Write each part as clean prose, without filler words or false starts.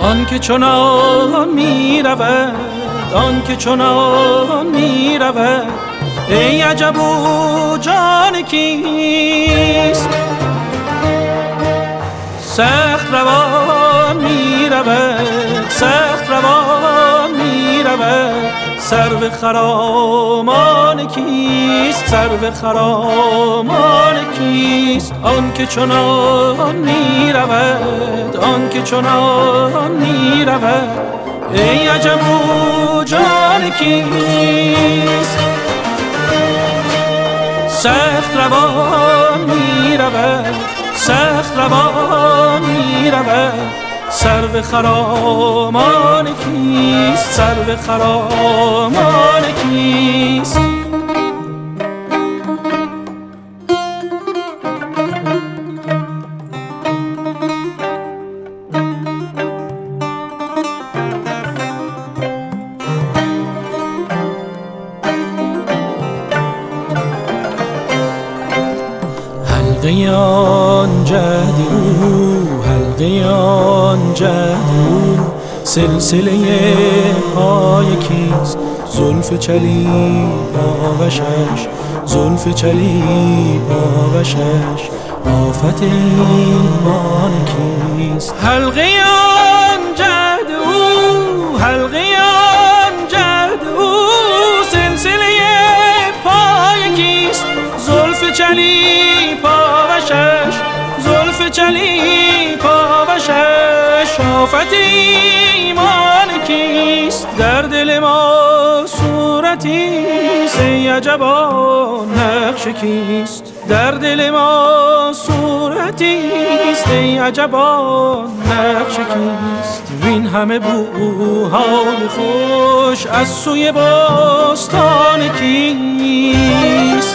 آن که چنان می رود، آن که چنان می رود، ای عجب او جان کیست؟ سخت روان می رود، سخت روان می رود، سرو خرامان کیست؟ سرو خرامان کیست؟ آن که چنان می رود، آن که چنان می رود، ای عجب او جان کیست؟ سخت روان می رود، سخت روان می رود، سرو خرامان کیست؟ سرو خرامان کیست؟ حلقه آن جهد او، حلقه آن جهد او، سلسله پای کیست؟ زلف چلیپا و شش، زلف چلیپا و شش، آفت ایمان کیست؟ حلقه آن جهد او، حلقه آن جهد او، سلسله پای کیست؟ زلف چلیپا و شش، زلف چلیپا و شش، آفت ایمان کیست؟ در دل ما صورتیست، ای عجبا نقش کیست؟ در دل ما صورتیست، ای عجبا نقش کیست؟ وین همه بوهای خوش از سوی بستان کیست؟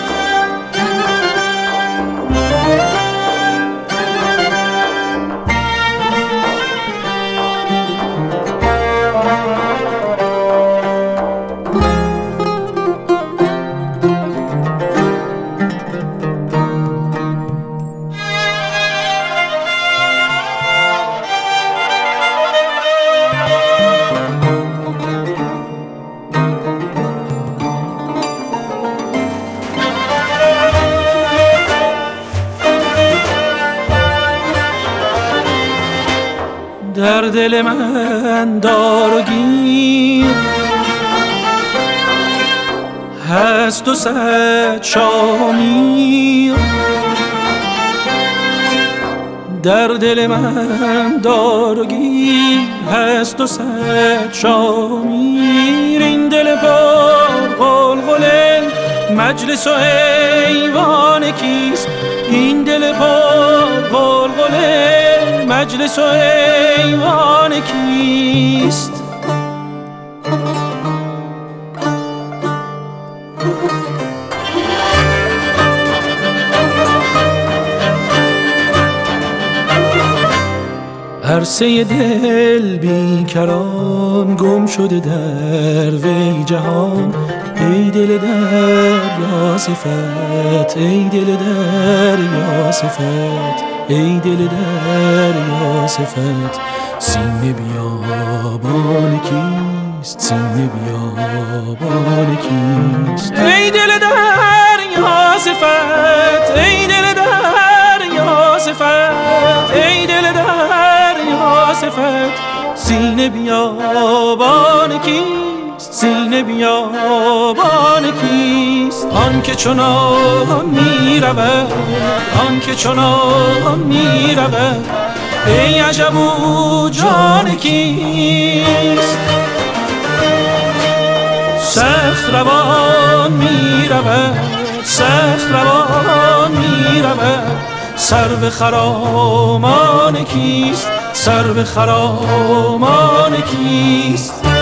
در دل من دار و گیر هست و صد شامیر، در دل من دار و گیر هست و صد شامیر، این دل پر غلغله مجلس و ایوان کیست؟ این دل پر غلغله مجلس و ایوان کیست؟ عرصه دل بیکران گم شده در وی جهان، ای دل دریا صفت، ای دل دریا صفت، ای دل دریا صفت، سینه بیابان کیست؟ سینه بیابان کیست؟ ای دل دریا صفت، ای دل دریا صفت، ای دل دریا صفت، سینه بیابان کیست؟ سینه بیابان کیست؟ آن که چنان می رود، آن که چنان می رود، ای عجب او جان کیست؟ سخت روان می رود، سخت روان می رود، سرو خرامان کیست؟ سرو خرامان کیست؟